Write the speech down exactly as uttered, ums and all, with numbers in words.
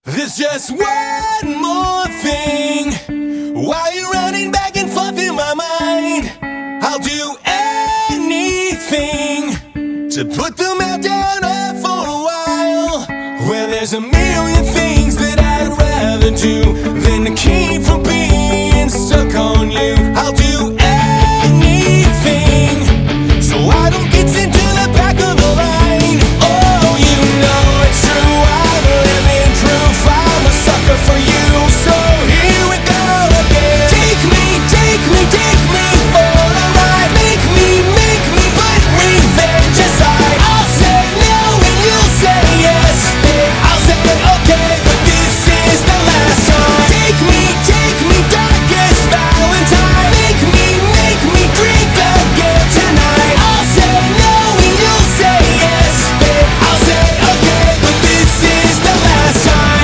There's just one more thing. While you're running back and forth in my mind, I'll do anything to put the meltdown off for a while. Well, there's a million things that I'd rather do than to keep from being